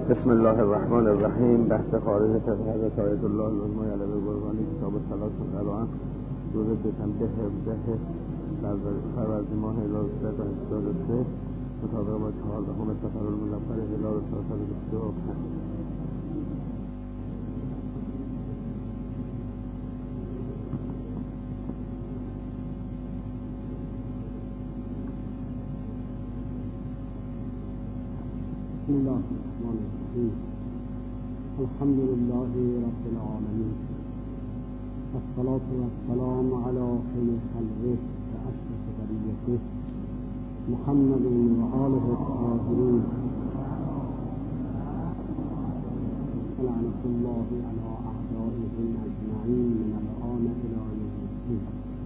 بسم الله الرحمن الرحیم. بحث خارج از حضرت آیت الله العظمی علیه القرآنی، کتاب صلات القرآن، روز دوشنبه 17 فروردین ماه 1383 مطابق با 14 صفر المظفر 1425. بسم الله الرحمن الرحیم. الحمد لله رب العالمین، والصلاة والسلام على خير خلقه وأشرف بريته محمد وآله الطاهرين، ولعنة الله على أعدائهم أجمعين من الآن إلى يوم الدين.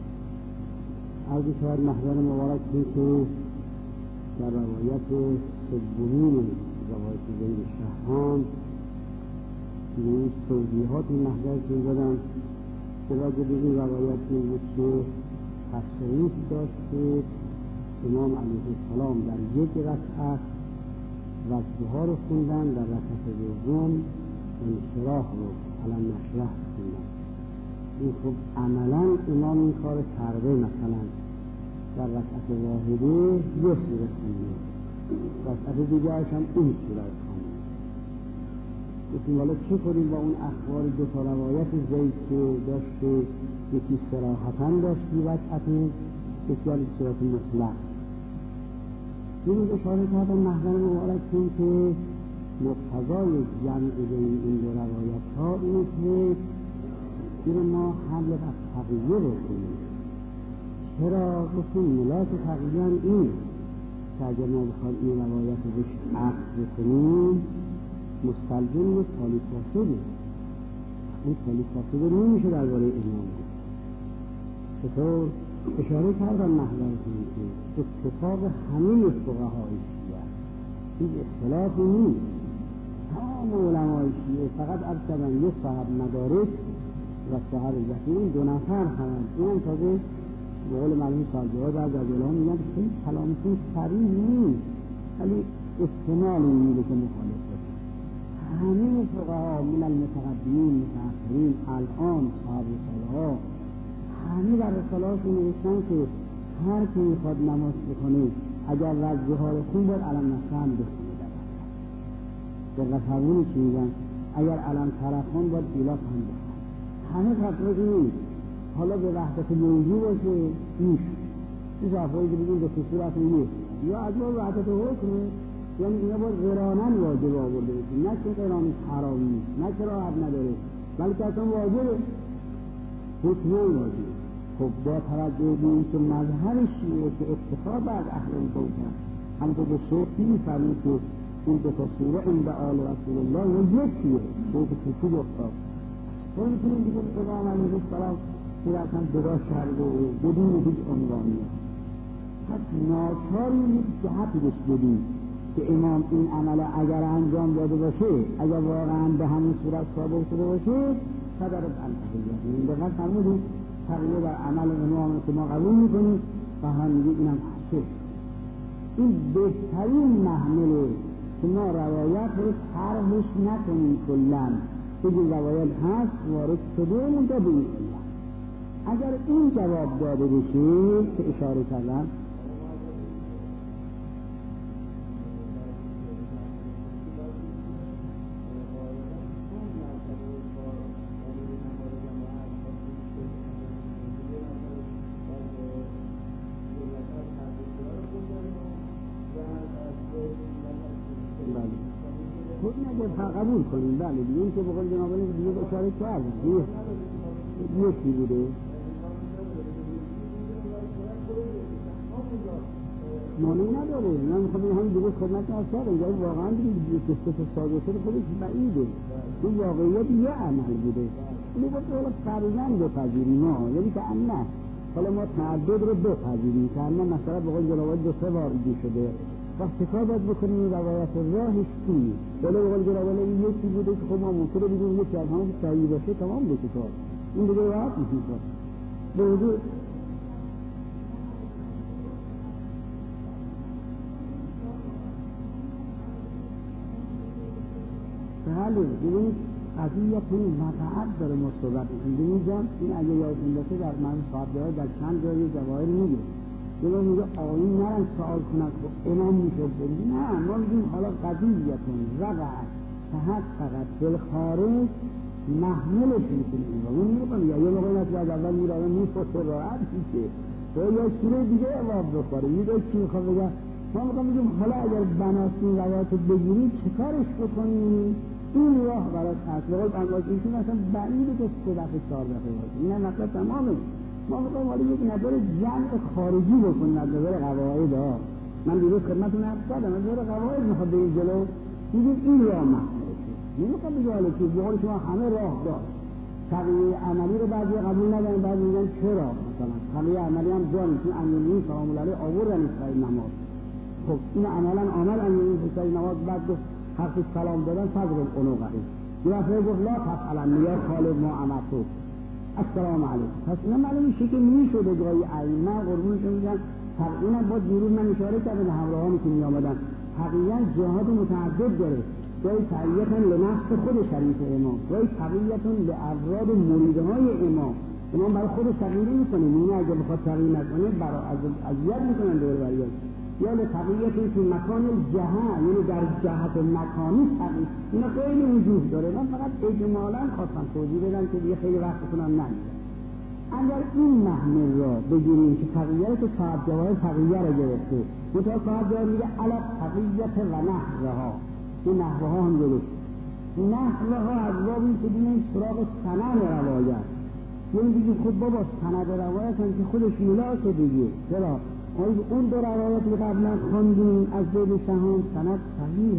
عرض شود محضر مبارک که در روایت سومین روایت زید شهرام این توضیحات محضر دادم که راجع به این روایت بود که تصریح داشت که امام علیه السلام در یک رکعت وضوها رو خوندن، در رکعت دوم انشراح رو علم نشرح خوندن. این خب عملا امام این کار کرده، مثلا در رکعت واحده یک سوره خونده، رکعت دیگرش هم این سوره خونده. گفتیم حالا چه کنیم با اون اخبار دو تا روایت زید که داشته، یکی صراحتاً داشتی رکعت، یکی از صورت مطلق. این اشاره کردن محضر مبارک که مقتضای جمع بین این دو روایت ها اینه که این ما حمل از تقیه بکنیم. چرا؟ گفتیم ملاک تقیه این که اگر ما بخواد این روایت رو بهش عقل بکنیم مستلزم یک تالی فاسده. این تالی فاسده نمیشه درباره امام بود. چطور؟ اشاره کردن محضر که اتفاق همه فقهای شیعه، این اختلاف نیست. تمام علمای شیعه فقط عرض کردن یک صاحب مدارک و صاحب ذکر، دو نفر هستند. این تازه به قول مرحوم سالجوها بعد از علما میگن که این کلامشون صریح نیست، ولی احتمال میده که مخالف باشه. همه فقها من المتقدمین متأخرین الان صاحب رساله‌ها همه در رساله‌هاشون نوشتن که هر کی میخواد نماز بخونه اگر وضوها رو خون باید علم نشرح هم بخونه. در رفعونی که میگن اگر علم طرفان باید ایلاف هم بخونه. همه فتوای نیست. حالا به وحدت موضوع باشه میشه این افرادی که بگیم به صورت نیست، یا از ما وحدت حکمه، یعنی اینا باید قرانن واجب آورده بشه، نه که قران حرامی نیست، نه که راحت نداره، بلکه اصلا واجبه، حکمه واجب. خب با توجه به این که مظهر شیعه که اکتفا بر اهل البیت هست، همونطور که شیخ می‌فرمود که این دو تا سوره عند آل رسول الله یکیه، شیخ توفی گفتا تو می‌تونیم بگیم امام علیه السلام صورتاً درست کرده بدون هیچ عنوانیه. پس ناچاری نیست که حقیقش بدیم که امام این عمل اگر انجام داده باشه، اگر واقعاً به همین صورت ثابت شده باشه، صدرت التحیه. این دقیقاً فرمودیم تغییر در عمل امام که ما قبول میکنیم و هم میگیم اینم هسته. این بهترین محمله که ما روایت رو طرحش نکنیم کلاً، بگیم روایت هست وارد شده منتها به این علت. اگر این جواب داده بشه که اشاره کردن خود نگه قبول کنیم. بله دیگه این که بقول جناب علی دیگه اشاره کردن یکی بوده مانعی نداره. من میخوام این همین دیگه خدمت از کردم جایی واقعا دیگه کسکت ساده شده خودش بعیده. این واقعیت یه عمل بوده. اینو باید حالا فرزن بپذیریم ما، یعنی که نه حالا ما تعدد رو بپذیریم که نه مثلا بقول جناب علی 2-3 بار دیگه شده و چکار باید بکنیم این روایت راهش چیه؟ ولی بقول جناب علی یکی بوده که خب ما ممکنه بگیم یکی از همون صحیح باشه تمام بشه کار. این دیگه راحت میشه. به وجود بله ببینید قضیت مطعب داره مصوبت میکنه. این اگه یادتون باشه در من صحابه در چند جای جواهر میگه یه میگه آقایون نرن سوال کنن خب امام میشه برید. نه، ما میگیم حالا قضیتون وقعت تحققت بالخارج محمولش میکنیم. اون میگم یا یه موقعی نتو از اول میرادن میفته راحت میشه تو یا سوره دیگه اواب بخوره. میگه چی میخوام بگم؟ ما میگیم حالا اگر بناسی روایت بگیرید چه کارش بکنیم؟ این راه برای تطبیقات انواجیشون اصلا بعیده که 3 دفعه 4 دفعه باشه. این هم نقل تمامه. ما میخوایم حالا یک نظر جمع خارجی بکنیم از نظر قواعد ها. من دیروز خدمتتون عرض کردم از نظر قواعد میخواد بریم جلو. میگیم این راه محمولشه. نمیخواد بگه حالا که بقول شما همه راه داشت. تقیه عملی رو بعضی قبول ندارن، بعضی میگن چرا مثلا تقیه عملی هم داریم چون امیرالمومنین سلام الله علیه آوردن اسرائیل نماز. خب این عملا عمل امیرالمومنین اسرائیل نماز بعد گفت حرف سلام دادن فضل القنوقه. یه دفعه گفت لا تفعلن یا خالد ما امرتو السلام علیکم. پس اینا معلوم میشه که میشد جای ائمه قربونشون میگن تقریبا با دیروز من اشاره کردم به همراهانی که می آمدن تقریبا جهاد متعدد داره. جای تقییتون لنفس خود شریف امام، جای تقییتون لافراد مریدهای امام. امام برای خود تغییر میکنه. این اگه بخواد تغییر نکنه برای اذیت میکنن دور بریاد. یا لتقییتون تو مکان جهت، یعنی در جهت مکانی تغییر. اینا خیلی وجود داره. من فقط اجمالا خواستم توضیح بدم که دیگه خیلی وقت کنم نمیدم. اگر این محمل را بگیریم که تغییرات صاحب جواهر تغییر را گرفته متأ صاحب جواهر میگه علی تغییرات و نحوها. این نحوها هم درست. نحوها از بابی که بینیم سراغ سند روایت. یعنی دیگه خود بابا سند روایت هم که خودش ملاکه دیگه. چرا؟ اون 2 روایت که قبلا خواندیم از زید سهام سند صحیح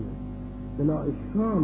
بلا اشکال.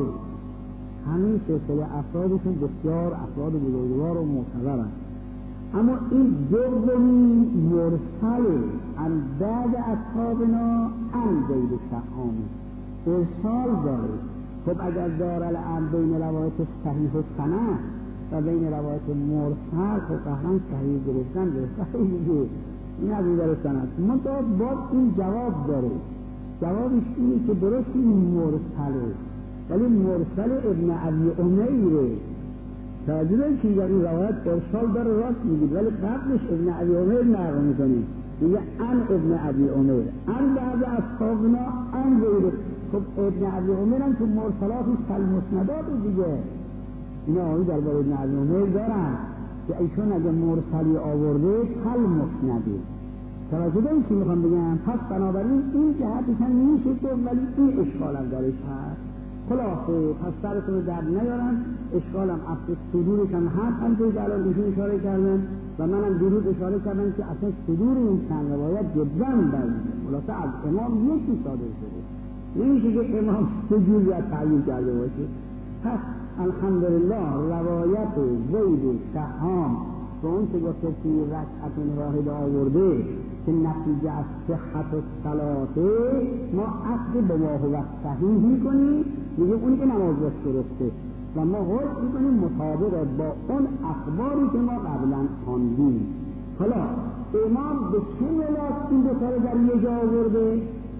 همین سلسله افرادشون بسیار افراد بزرگوار و معتبرند. اما این دومی مرسل عن بعض اصحابنا عن زید سهام ارسال داره. خب اگر دارالعمل بین روایت صحیح و سند و بین روایت مرسل خب قهرا صحیح گرفتن صحیح دیگه. این از این داره سند منطقه باز این جواب داره. جوابش اینه که درست این مرسله ولی مرسل ابن ابی عمیره. توجه دارید که این روایت ارسال داره راست میگید ولی قبلش ابن ابی عمیر نقل میکنه میگه ان ابن ابی عمیر ان بعض اصحابنا ان زید. خب ابن ابی عمیر هم تو مرسلاتش کالمسندات دیگه. اینا آقایی درباره ابن ابی عمیر دارن که ایشون اگه مرسلی آورده کالمسنده. توجه دارید که میخوام بگم. پس بنابراین این جهتش هم میشه که ولی این اشکال هم دارش هست. خلاصه پس سرتون رو در نیارن. اشکالم اصل صدورش هم هست هم که الان ایشون اشاره کردن و منم دیروز اشاره کردم که اصلا صدور این چند روایت جدا بعیده. خلاصه از امام یکی صادر شده. نمیشه که امام 3 جوری تعیین کرده باشه. پس الحمدلله روایت زید سهام به اون که گفته که رکعت واحد آورده که نتیجه از صحت و صلاته ما عقد به ما هو صحیح میکنیم. میگه اونی که نماز درسته و ما حکم میکنیم مطابق با اون اخباری که ما قبلا خواندیم. حالا امام به چه ملاک این 2 تا رو در یه جا آورده؟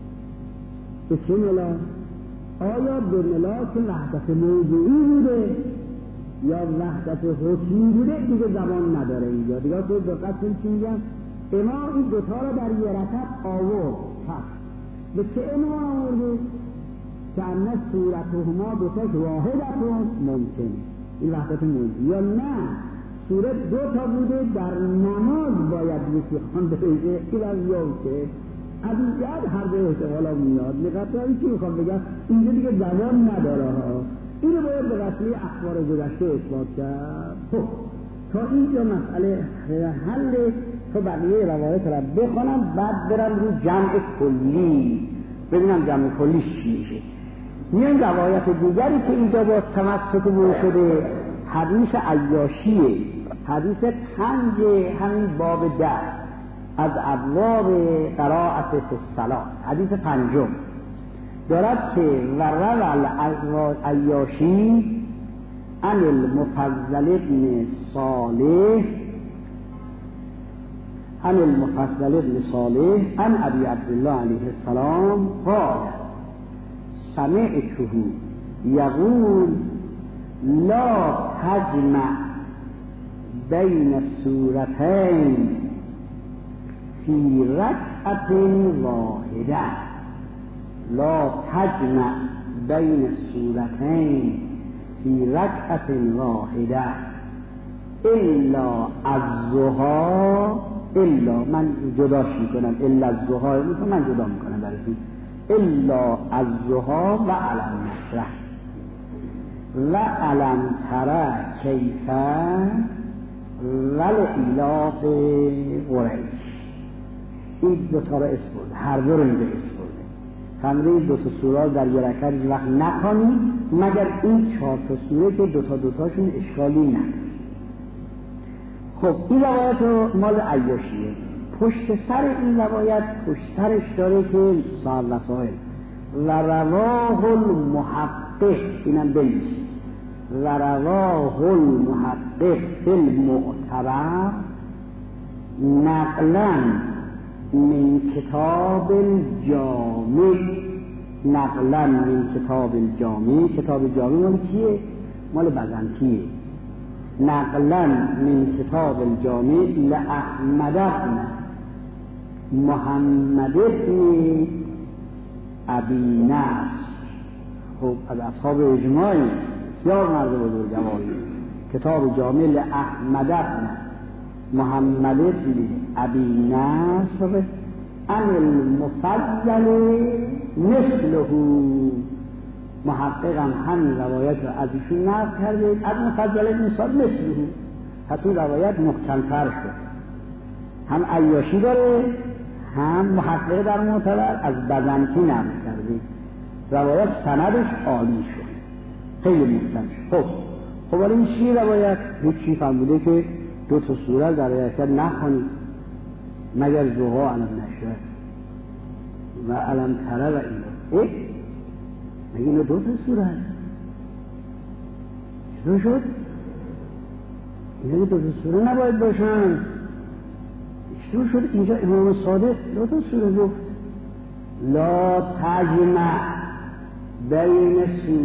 به چه ملاک؟ آیا به ملاک وحدت موضوعی بوده یا وحدت حکمی بوده؟ دیگه زبان نداره اینجا. دیگه تو دقت کنید چی میگم. امام این 2 تا رو در یه رکعت آورد. پس به چه امام آورده؟ که انه صورتهما 2 تاش واحدتون ممکن. این وحدت موضوعی. یا نه صورت 2 تا بوده در نماز باید یکی خوانده بشه. این از یوته از این جهت هر 2 احتمالا میاد. نقطه چی میخوام بگم اینجا دیگه زبان نداره ها. اینو باید به وسیله اخبار گذشته اثبات کرد. خب تا اینجا مسئله حل. تو بقیه روایت را بخونم بعد برم رو جمع کلی ببینم جمع کلیش چی میشه. میان روایت دیگری که اینجا باز تمسک بود شده حدیث عیاشیه. حدیث 5 همین باب 10 از ابواب قرائت فی الصلاة. حدیث 5 دارد که ورد عیاشی عن المفضل ابن صالح عن المفضل ابن صالح عن ابی عبدالله علیه السلام قال سمعته یقول لا تجمع بین السورتین فی رکعت واحده، لا تجمع بین السورتین فی رکعت واحده الا الضحی، الا من جداش میکنم، الا الضحی من جدا میکنم برسید، الا الضحی و علم نشرح و علم تر کیف ولإلاف قریش. این دوتا را اسم برده، هر دو رو اینجا اسم برده. همه دو تا سوره در یه رکعت هیچ وقت نخوانید مگر این 4 تا سوره که دوتاشون اشکالی نداره. خب این روایت رو مال عیاشیه. پشت سر این روایت پشت سرش داره که صاحب وسائل و رواه المحقق، اینم بنویسید، و رواه المحقق فی المعتبر نقلا من کتاب الجامع، نقلا من کتاب الجامع. کتاب الجامع مال کیه؟ مال بزنطیه. نقلا من کتاب الجامع لأحمد بن محمد بن ابی نصر. خب از اصحاب اجماعی، بسیار مرد بزرگواری. کتاب جامع لأحمد بن محمد بن ابی نصر عن المفضل مثله. محقق هم همین روایت رو از ایشون نقل کرده، از مفضل بن سعد مثله. پس این روایت محکم‌تر شد. هم عیاشی داره، هم محقق در معتبر از بزنطی نقل کرده. روایت سندش عالی شد، خیلی محکم شد. خب ولی این چی روایت؟ هیچی فهمیده که 2 تا سوره در رکعت نخوانید مگر ضحی، علم نشرح و علم تر و اینا. مگه اینا 2 تا سوره هست؟ چطور شد؟ اینا 2 تا سوره نباید باشن. چطور شد اینجا امام صادق 2 تا سوره گفت؟ لا تجمع بین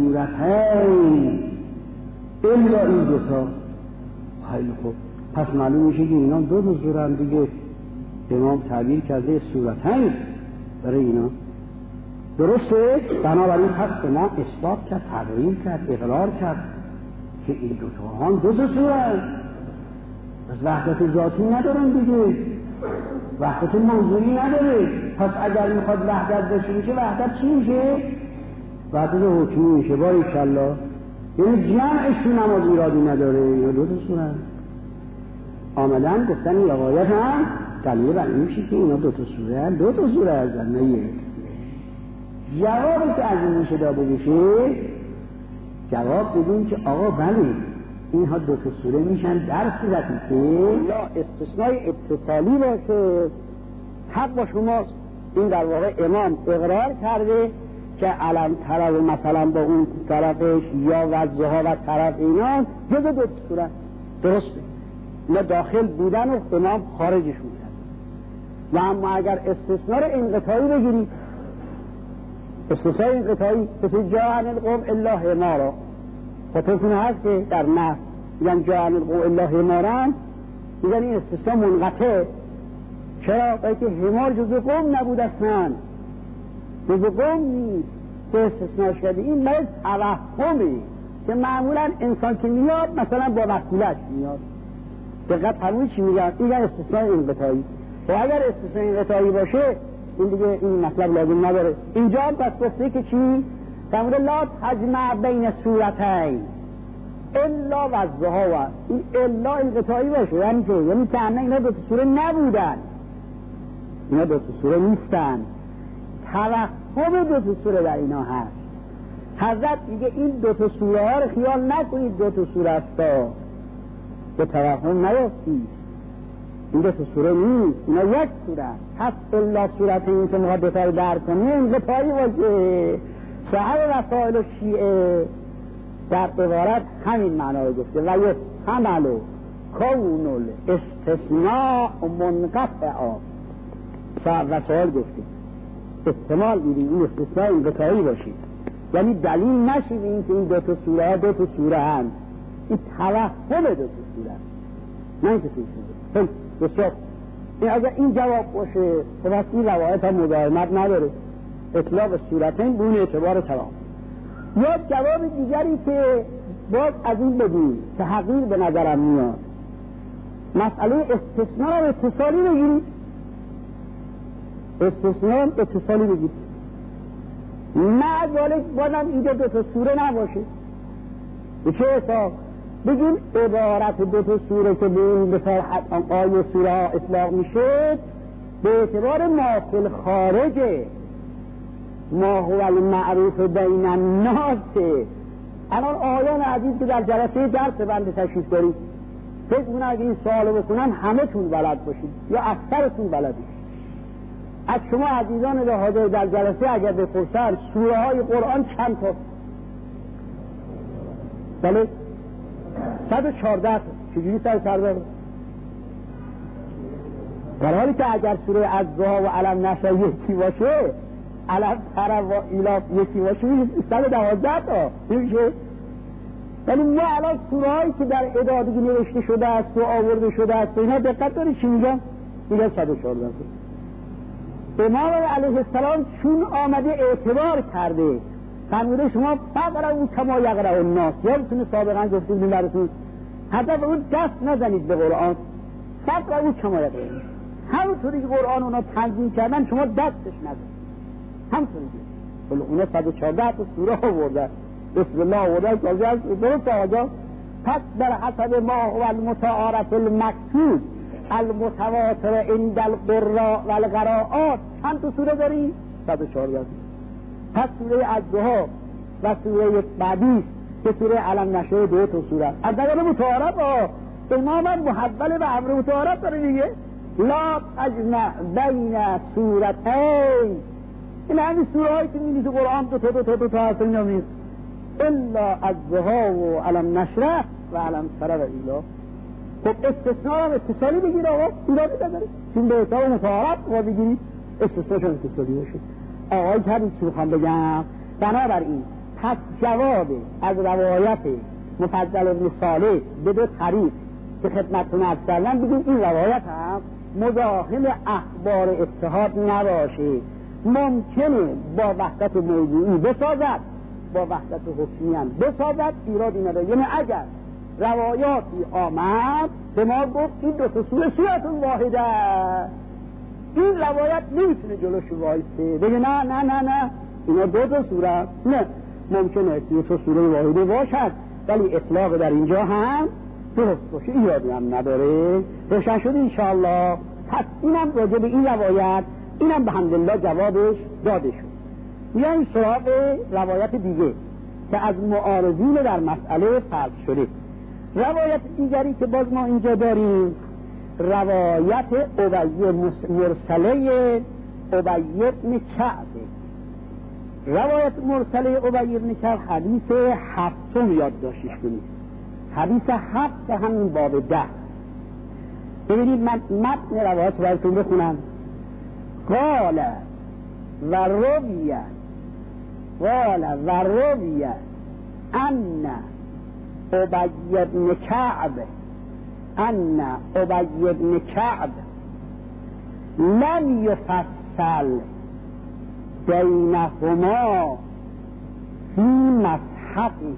سورتین الا این 2 تا. خیلی خوب، پس معلوم میشه که اینا 2 تا سوره هم دیگه امام تعبیر کرده سورتین برای اینا. درسته؟ بنابراین پس امام اثبات کرد، تقریر کرد، اقرار کرد که این 2 تا هم 2 تا سوره هست. پس وحدت ذاتی ندارن دیگه، وحدت موضوعی نداره. پس اگر میخواد وحدت داشته باشه، وحدت چی میشه؟ وحدت حکمی میشه. باریکالله. یعنی جمعش تو نماز ایرادی نداره. اینا 2 تا سوره هست. آمدن گفتن این روایت هم دلیل بر این میشه که اینا 2 تا سوره هست. 2 تا سوره هست، نه یک. جوابی که از این میشه داده بشه، جواب بدون که آقا بله اینها 2 تا سوره میشن در صورتی که یا استثنای اتصالی باشه. حق با شماست. این در واقع امام اقرار کرده که علم طرف مثلا با اون طرفش یا وضحها و طرف اینا جز 2 تا سوره. درسته، اینا داخل بودن و امام خارجشون کرد. و اما اگر استثناء انقطاعی بگیرید، استثناء انقطاعی مثل جاء عن القوم الا حمارا، خاطرتون هست که در نحو میگن جاء عن القوم الا حمارا، میگن این استثناء منقطع. چرا؟ برای که حمار جزء قوم نبود اصلا، جزء قوم نیست که استثناء شده. این مرز توهمه که معمولا انسان که میاد مثلا با وکولت میاد. دقت فرمودید چی میگن؟ این استثناء انقطاعی. و اگر استثناء انقطاعی باشه این دیگه این مطلب لازم نداره. اینجا پس گفته که چی؟ فرموده لا تجمع بین سورتین الا وضحها. و این الا انقطاعی باشه یعنی چه؟ یعنی که اینا 2 تا سوره نبودن، اینا 2 تا سوره نیستن، توهم 2 تا سوره در اینا هست. حضرت میگه این 2 تا سوره ها رو خیال نکنید 2 تا سوره است، به توهم نیفتید. این 2 تا سوره نیست، اینا یک سوره. پس الا سورت این که میخواد 2 تا رو درک کنه انقطاعی باشه. صاحب وسائل و شیعه در عبارت همین معنا رو گفته و یحتمل کون الاستثناء منقطعا. صاحب وسائل گفته احتمال میدیم این استثناء انقطاعی باشه. یعنی دلیل نشید این که این دو تا سوره ها دو تا سوره هست، این توهم دو تا سوره هست، نه اینکه تو سوره. بسیار این اگر این جواب باشه خب از این روایت هم مداومت نداره، اطلاق صورتین بون اعتبار تمام. یا جواب دیگری که باز از این بدیم که حقیر به نظرم میاد، مسئله استثناء رو اتصالی بگیرید، استثناء اتصالی بگیرید، نه ذالک بازم اینجا دو تا سوره نباشه. به چه حساب؟ بگیم عبارت دو تا سوره که به این بسر آیه سوره ها اطلاق میشه به اعتبار ماخل خارجه، ما هو المعروف بین الناس. الان آیان عزیز که در جلسه درس بنده تشریف دارید، فکر کنم اگه این سوالو بکنن همه تون بلد باشید یا اکثرتون بلدید. از شما عزیزان به حاضر در جلسه اگر بپرسن سوره های قرآن چند تا؟ بله 114. چجوری 114؟ در حالی که اگر سوره الضحی و علم نشر یکی باشه، علم تر و ایلاف یکی باشه 112 تا میشه. ولی ما الان سوره هایی که در ادادگی نوشته شده است و آورده شده است اینا دقت داری چی میگن؟ میگن 114 تا. امام علیه السلام چون آمده اعتبار کرده فرموده شما فقرأوا کما یقرأ الناس، یادتونه سابقا گفتیم براتون حتی به اون دست نزنید به قرآن، فقرأوا کما یقرأ الناس، همونطوری که قرآن اونا تنظیم کردن شما دستش نزنید، همونطوری که اونا 114 تا سوره آوردن، بسم الله آوردن درست آجا. پس در حسب ما هو المتعارف المکتوب المتواتر عند القراء و القراءات چند تا سوره داری؟ 114. پس سوره الضحی و سوره بعدی که سوره علم نشر 2 تا سوره از نظر متعارف امام محول به امر متعارف داره دیگه. لا تجمع بین سورتین، این همین سوره هایی که می‌بینی تو قرآن دو تا هست اینا نیست الا الضحی و علم نشر و علم سر و ایلا. خب استثناء هم اتصالی بگیر آقا، ایرادی نداره، چون به حساب متعارف ما بگیرید استثناءشون اتصالی باشه. آقای که همین چی میخوام بگم، بنابراین پس جواب از روایت مفضل ابن صالح به 2 طریق که خدمتتون عرض کردم بگیم این روایت هم مزاحم اخبار اتحاد نباشه، ممکنه با وحدت موضوعی بسازد، با وحدت حکمی هم بسازد، ایرادی نداره. یعنی اگر روایاتی آمد به ما گفت این 2 تا سوره سورة واحده، این روایت نمیتونه جلوش وایسته بگه نه نه نه نه اینا 2 تا سوره، نه ممکنه 2 تا سوره واحده باشد ولی اطلاق در اینجا هم درست باشه، ایرادی هم نداره. روشن شد انشاءالله. پس اینم راجع به این روایت اینم به حمدالله جوابش داده شد. میایم سراغ روایت دیگه که از معارضین در مسئله فرض شده. روایت دیگری که باز ما اینجا داریم روایت مرسله ابی بن کعب. روایت مرسله ابی بن کعب حدیث 7 یادداشتش کنید، حدیث 7 همین باب 10. ببینید من متن روایت براتون بخونم. قال و رویه ان ابی بن کعب لم یفصل بینهما فی مصحفه.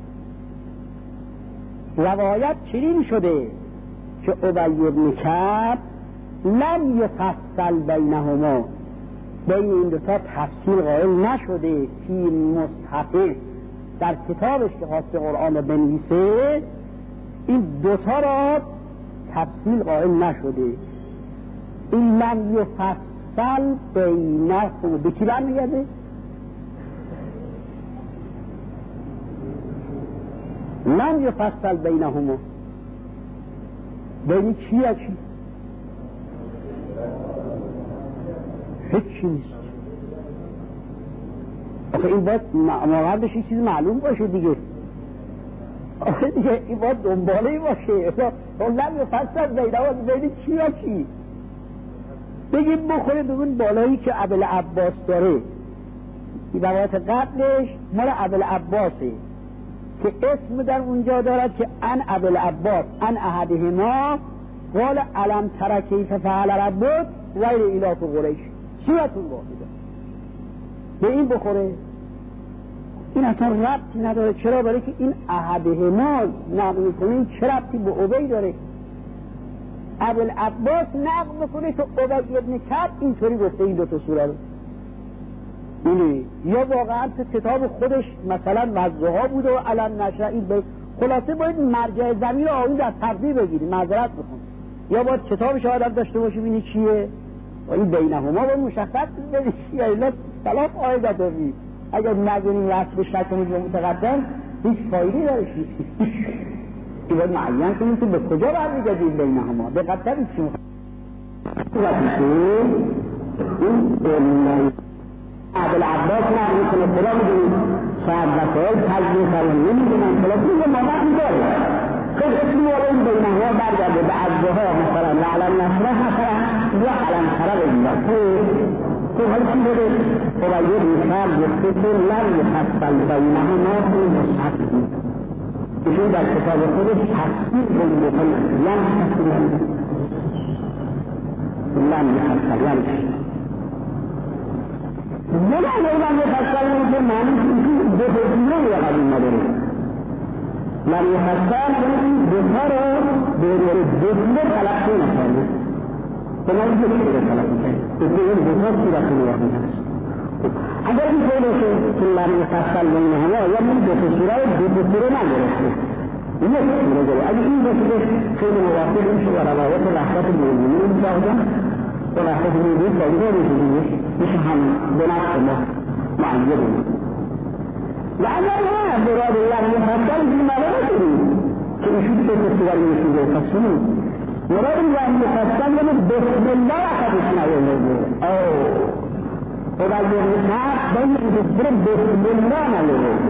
روایت چنین شده که ابی بن کعب لم یفصل بینهما، بین این 2 تا تفصیل قائل نشده، فی مصحفه در کتابش که خواسته قرآن رو بنویسه این 2 تا را تفصیل قائل نشده. این لم یفصل بینهما به کی برمیگرده؟ لم یفصل بینهما بین چی یا چی؟ هیچی نیست. آخه این باید مقابلش این چیز معلوم باشه دیگه. آخه دیگه این باید دنباله باشه. لم یفصل بینهما بین چی یا چی؟ بگیم بخوره به اون بالایی که ابوالعباس داره، روایت قبلش مال ابوالعباسه که اسم در اونجا دارد که ان ابوالعباس ان احدهما قال الم تر کیف فعل ربک غیر ایلاف قریش صورت واحده به این بخوره. این اصلا ربطی نداره. چرا؟ برای که این احدهما نقل میکنه. این چه ربطی به ابی داره؟ ابوالعباس نقل میکنه که ابی ابن کعب اینطوری گفته این دوتا سوره رو. اینه یا واقعا تو کتاب خودش مثلا وضعها بوده و علم نشرح این خلاصه باید مرجع زمین رو آیین در تقدیر بگیریم. معذرت بخون یا باید کتابش آدم داشته باشی بینی چیه و این بینهما باید مشخص بگیریم چیه. اینا سلاف آیدت رو بید اگر نگونیم رسمش نکنید به متقدم هیچ فایده دارش نیست. این باید معین کنیم که به کجا برمیگردیم بینهما دقت دارید چی این ابوالعباس نقل میکنه خدا میدونید شاید وسایل تجمیع کردن نمیدونن خلاص این مادت میداره خب اسمی ولی این بینهما برگرده به عزها مثلا لعلم نصره مثلا یا علم خرب ایلا تو حالی چی بوده خباید میخواد گفته که لن یفصل بینهما توی مصحف ایشون در کتاب خودش تصویر بوده لن یفصل ولی اگر یفصل میشه معنی که بهتونه یا قدیم نداره لن یفصل این دوها رو به دفله تلقی نکنه بنابرای دفله تلقی کنه دفله این دوها صورت واحد هست. اگر این خیلی که لن یفصل بینه همه یا من دفله سوره نگرفته یک سوره داره. اگر این دفله خیلی موافق میشه و روایت لحظات موجودی میشه و لحظات موجودی سایده میشه هم بنفس ما معیده و اگر نه براد الله مفصل این مالا نکنید که ایشون که سوال میشوده فصلی مراد الله مفصل یعنی بسم الله اخدش نویده خدا یه نفت باید بسم الله نویده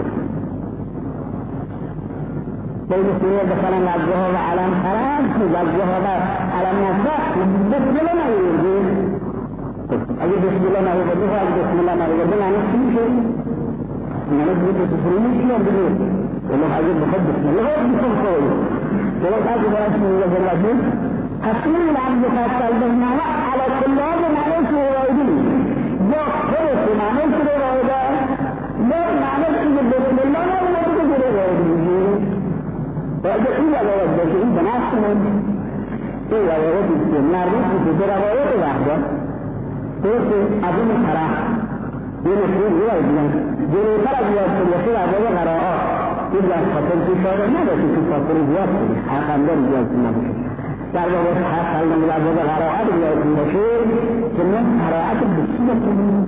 بین سوره بخلا نجوها و علم خرم نجوها و علم نصف بسم الله نویده اگه بسم الله نویده و اگه بسم الله نویده معنی چی میشه؟ معنی دیگه بسم الله دیگه والله اگه بخد بسم الله بسم الله ولو اگه برای بسم الله بردیم تصمیم العبد فصل بینهما على كل هذا معنی که رایدی یا خودش معنی که رایده یا معنی که بسم الله نویده که رایده و اگه این روایت باشه این بنفس من این روایتی که مربوط میشه به روایت وحده درسته از این طرف یه نفرین روایت بیان جلوتر از یاد کنیشه روایت قرائات این در خاطر که شاید نباشه که خاطر زیاد کنی حقندر زیاد نباشه در روایت حقل نمیدازه قرائات بیاد کنیشه که من قرائات بسیار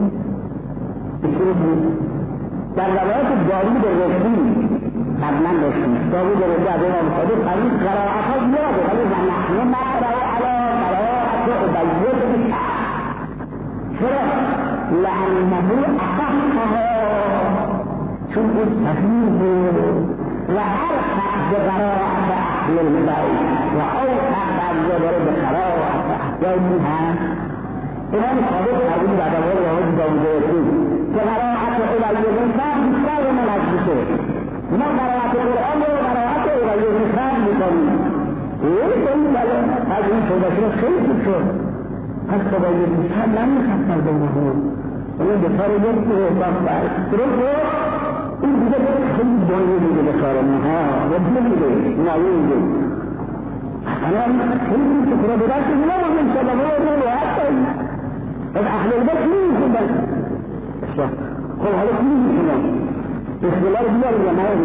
کنی در روایت داوود رشدی قبلا داشتیم داوود رضی الله عنه فرمود قرائت‌ها زیاده ولی نحن نقرأ على قراءة أبي بن كعب چرا؟ لأنه أصحها چون او صحیح و أرفع بقراءة أهل البيت و أوسع بعد بقراءة أحيانها امام صادق قبول بعد روایت داوود رضی که قراءة أبي بن كعب بیشتر مناسبه ما قرائت قرآن و قرائت اولیه میخواد میکنیم این بله از این شده شده خیلی خوب شد پس خدایی میخواد نمیخواد کرده نهون این بسار یک حساب برد درسته این دیگه خیلی دانیه دیگه بسار نها و بمیده نایه میده اصلا خیلی که خدا بدست اینا مهم شده ما رو راحت کنیم از اهل البیت نمیخوندن خب حالا کنی میکنم بسم الله بیاری یا نایی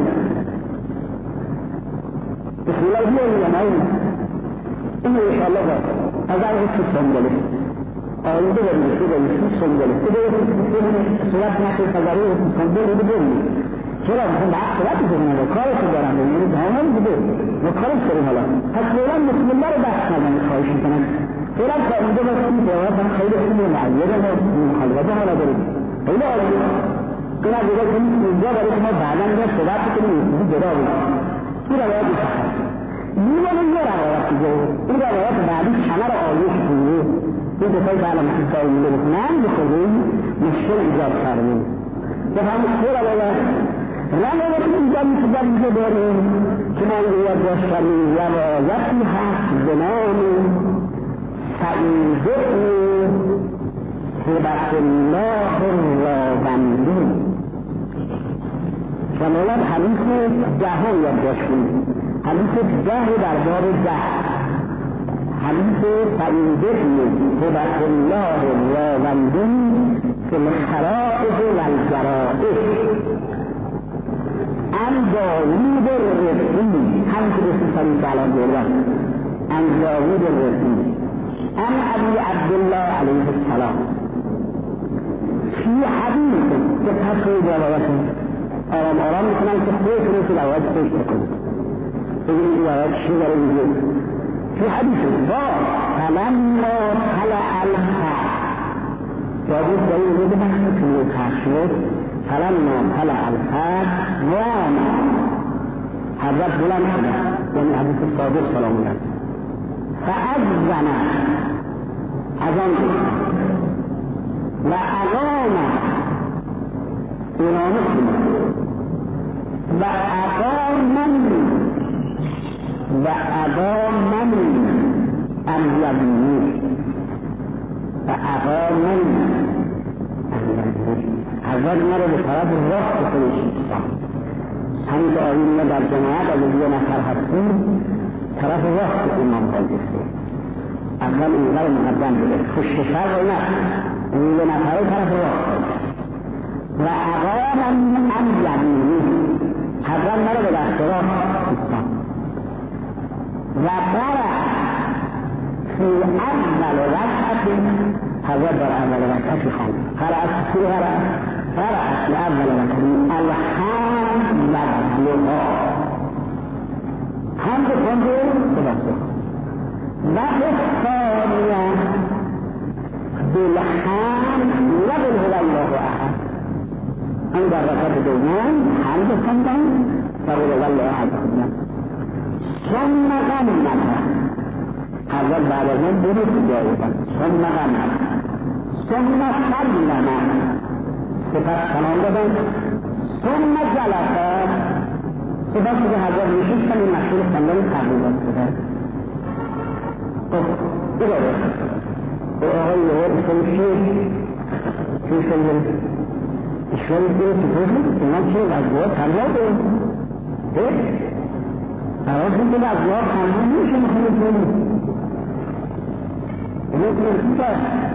بسم الله بیاری یا نایی اینو انشاءالله باید از آن حسی سنگله آیده برید حسی سنگله تو باید صورت نخی فضاری حسی سنگله رو بگیریم چرا میخوام به حق صورتی بگیرم و کارشو دارم یعنی دهانم بوده و کارش داریم حالا پس فعلا بسم الله رو بحث کردن خواهش میکنم فعلا فایده بسیم جواب هم خیلی خوبه معیده و مخالفه حالا داریم خیلی آرامه این از دیگه کنید اینجا برای شما بعدا یا صحبت کنید این جدا بود این روایت سخت میگم یه روایت دیگه این روایت بعدی همه رو آیش کنید این دفعه که علم حسای میده بکنن بخوریم مشکل ایجاد کردیم بفهم خیلی بگه رنه وقتی جمعی داریم که من روید داشتنی روایتی هست بنام سعید هبت الله راوندی و مولد حدیث 10 یاد داشتیم حدیث 10 در باب 10 حدیث سعید هبت الله راوندی في الخرائط والجرائح عن داوود الرقی هم که رسول صلی تعالی بیرد عن داوود الرقی عن ابی عبدالله علیه السلام فی حدیث که تصویر روایت آرام میکنن که خودتون رو روایت فکر کنید بگید روایت چی داره میگه فی حدیث با فلما طلع الحق داوود دلیل میده بخشی توی تشویر فلما طلع الحق نام حضرت بلند شده یعنی حدیث صادق سلام الله فأذن اذان و اقام امامت و اقامنی ام یمینی و اقامنی حضرت ما رو به طرف راست خودش ایستان همین که آیین در جماعت اگه یه نفر هستیم طرف راست امام بایسته اول اینقدر مقدم بده پشت سر رو نه این یه نفر طرف راست بایسته و اقامنی ام یمینی حضرت ما رو به دست راست ایستان و برع فی اول رکعت حضرت در اول رکعت خواند قرأت فی قرأت فی اول رکعت الحمد لله حمد خونده بلسته و الثانیه بالحمد لبل هو الله احد این در رکعت دوم حمد خوندن و قل هو الله احد خوندن ثم غمت حضرت بعد از اون درست جایدن ثم غمت ثم سلم سپس سلام دادن ثم جلس سپس که حضرت نشستن این مشهور خواندن تقریبات شدن خب بگاره به آقای یهود خیلی چی شدن اشوال دیگه تو بزن اینا چه وضعیت تنواده قرار کنید که از الله خانمان میشه میخواه کنید اینه کنید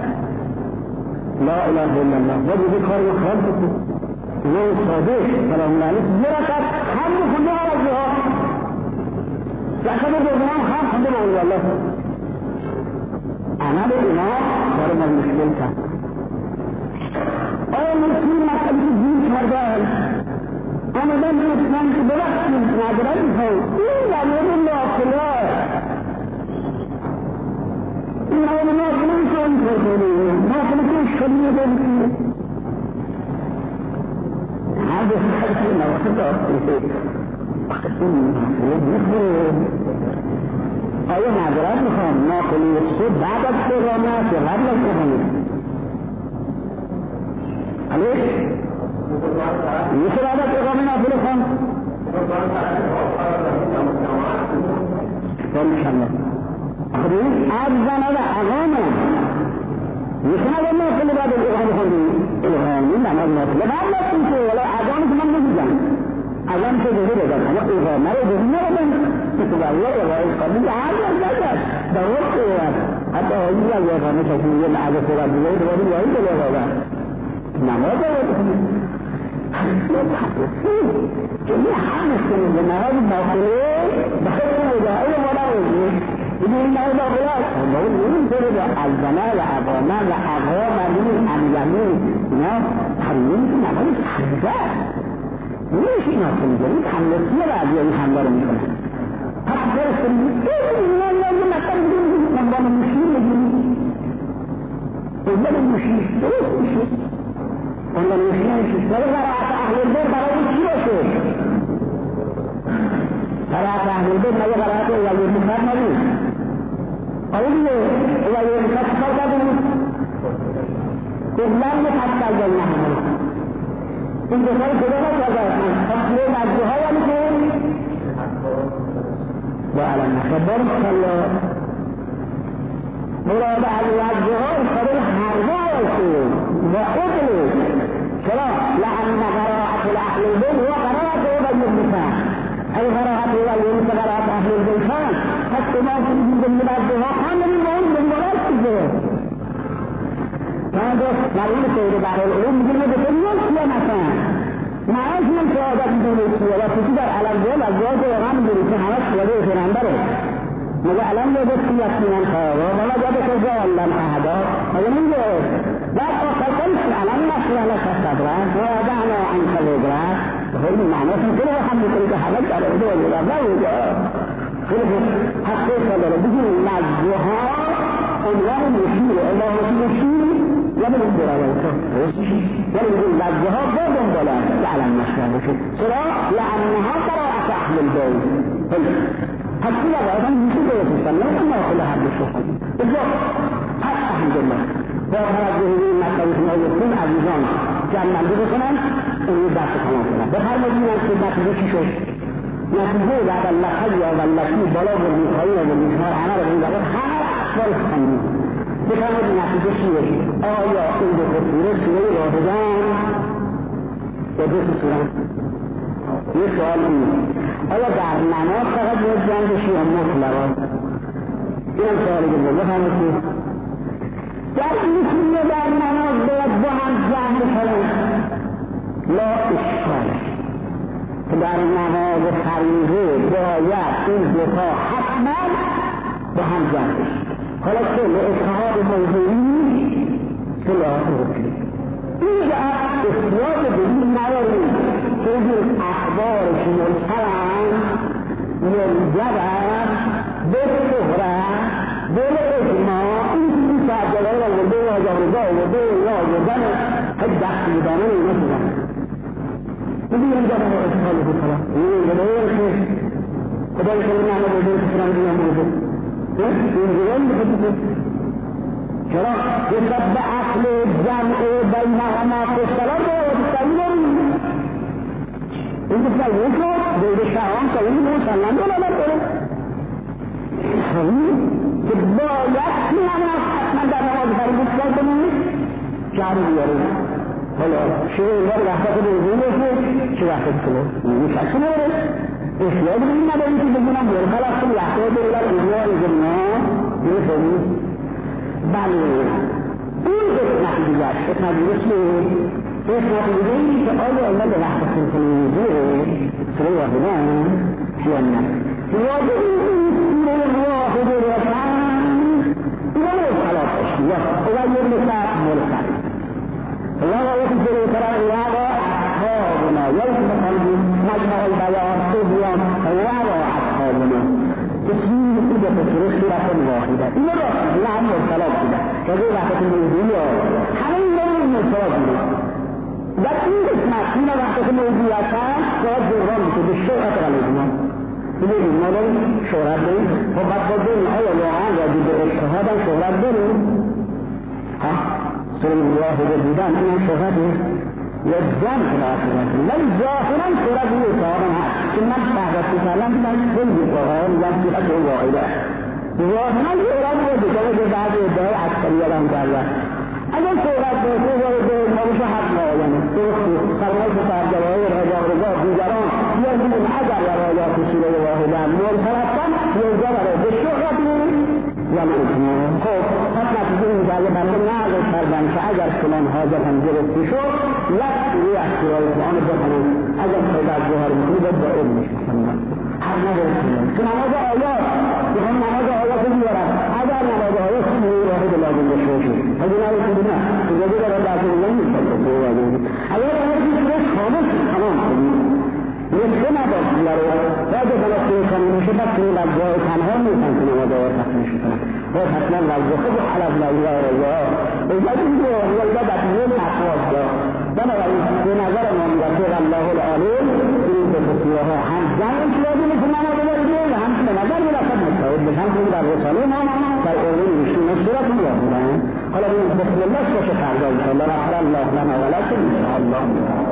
لا اله الا الله و دیگه کار مخواه کنید اینه صادق سلام علیه یه رکت هم میخونده ها از جهاد رکت دوزنان هم خونده با الله عمل اینا کار ما مشکل کرد آیا مسلم مطلبی که دین کردن آمدن اسلام که ببخشید ندارد میخواهید این نمید ناخلا این نمید ناخلا میخواهی کنید ناخلا که اشکالی ندارید هر بسید که نواخل دارید این ناخلا میخواهید آیا ندارد میخواهم ناخلی صبح بعد از پیغامت یا قبل از پیغامت علیه میشه بعد از اقامه نافله خواند بارکالله آخه این اذن و اقامه میشه بعد نافله بعد از اقامه خواندی اقامه نماز نافله بعد نفتیم که ولی اقامه که من نمیزن اقامه که جهه بدن اما اقامه رو جهه ندن که باید اقامه قبول هر یک نگرد در وقت اقامه حتی آیی از اقامه کسی یه معده صورت دیگه دوباره باید اقامه نماز اقامه که یه حمس کنید به نماز داخله بخیر مدعای مراوزی بگه این نماز داخله است باید نمیم کنید از زنه و اقامه و اقامه امیلمی اینا ترمیم که نماز حمزه است نیش اینا کنید این حملسی بعدی این حمله رو میکنن پس برس کنید این نماز مطلب بگید نماز مشیر بگید اول مشیر درست میشه اون نمیشه ولی قرائت اهل البیت برای چی باشه قرائت اهل البیت مگه قرائت ولی مفرد نبود آیا دیگه ولی مفرد چکار کردیم قبلن مفصل جایی نحمل این دوتای خدا را جزا کنید تصویر مجزه ها یعنی که با علم نخبر کلا مراد از مجزه ها خبر حرمه هستید و اطلید چرا؟ لأن قراءة الأهل البيت هو قراءة أبي النساء أي قراءة أبي النساء قراءة أهل البيتان حتى ما في من المجزه كامل المهم من مراد هذا معلوم سيد بعض العلوم يقول بتنيس يا مثلا ما أجمل شهادات دولية ولا تقدر على الجول الجوز وغام دولية هذا شيء في نمبره ماذا علم يجب سياسي من خيره ولا جاب كذا ولا هذا هذا من جهة لا تقل على النصر على الصدر ويدعنا عن كذا هو المعنى كله هم يقول هذا على الجول ولا وجه كله حقيقة لرجل مجزها عنوان مشير الله مشير يبدو الدراوة يبدو المجزها بابن بلا يعلم نفسه سراء لأنها قراءة أهل البيت حتى يبقى يمكن يتصل لما يقولها بالشفاء بالضبط حتى الحمد لله وخرج به من مكة ويكون عزيزان جمع بكنا ويبدأ كمان كنا بخار مدينة كنا في شو نتيجة بعد اللحية واللحية بلغ المخيل والمشهر أنا بقول لك هذا أكبر خير بخار نتيجة شيء آیا این دو تصویر سوره راهدان و دو تصویر یه سوال این آیا در نماز فقط باید جمع بشی یا مطلقا اینم سوالی که بفهمید که در این سوره در نماز باید با هم جمع بشن لا اشکال که در نماز فریضه باید این دوتا حتما با هم جمع بشن حالا که اتحاد موضوعی صلاح رکنی اینجا اختیار بدین نداریم که این اخبار مرسلن مرجبن به صغره به اجماع این سجله را و به واجهرزا و به واجهزن هد دختی دانه اینا شدن بودی اینجا به اتحاد بسلا این جلوه که خدای کنی نعمه بودی کسران دیگه موجود این جلوه بخطی چرا يسبب عقل الجمع بينهما في الصلاة والتسليم انت تسليم بين الشعوان كريم وسلم ولا لا تقول باید نماز حتما در نماز فرض اصلاح کنید جاری بیارید حالا چه اینجا وقت موضوعی چه وقت کنید میشه کنید احتیاج به این ندارید که بگونم برخلاف کن وقتی بگونم اینجا اینجا میفهمید بله این قسمت دیگه است قسمت دیگه قسمت دیگه اینی که آیا اینا به وقت سلطنیزه سره واحدن یا نه واجب این سره واحده رسن اینا رو خلاف بشید یا یه مثل مرسل الله وقتی سره کرن وعلا اصحابنا یکی مثل مجمع البیان سبیان وعلا اصحابنا تصمیم ایده بطرق صورت واحده این رو لعن مرسلات بوده که از وقت موضوعی همه این رو مرسلات بوده در این قسمت این وقت موضوعی هستن باید جرام بشه به شهرت غلیبمان این ما داریم شهرت داریم و بعد باید داریم آیا واقعا راجع به اجتهادم شهرت داریم سر واحده بودن این هم شهرته یا جمع شهرت ولی ظاهرا شهرت این اجتهادم هست که من صحبت بکردم که من خیلی بخواهم یا صورت واحده ظاهرا شهرت بوده که بعض ادعای عسکریت هم کردن اگر شهرت بوده نمیشه حد معاینه فرمایش سرجوهای رجاء دیگران یعنی اگر روایات سوره واحده مرسلتن یوجد به شهرت یعنی خب پس نتیجه این جایه بنده نقل کردن که اگر فلان حاجت هم گرفته شد یک از سوره قرآن بخونن اگر خیلی از جوهر میکنی باید با علمش بخونن هر نگرفتیم که نماز آیات بخون نماز آیات بیارن اگر نماز آیات سوره واحد لازم بشه اگر نرسید نه اجازه دارد لازم نمیشه اگر آیاتی سوره خامش تمام کنید نصفه نداشت بیاره باید غلطه کنیم میشه بس کنیم لجای تنها نیستن که نماز آیات تخمیه شکنن باید حتما لجای خود حلف لجای رجای ایجاد این رو یلده بطیه مقواز دا بنابراین به نظر من رفیق الله العالم این به تصویه ها هم جمع شده مثل نماز بارده و هم به نظر بلکت مستعد بشن کنی در رساله ما در اولین رشتی مصورت میاد بودن حالا بسم الله باشه فردا انشاءالله رفت الله لنا ولکن انشاءالله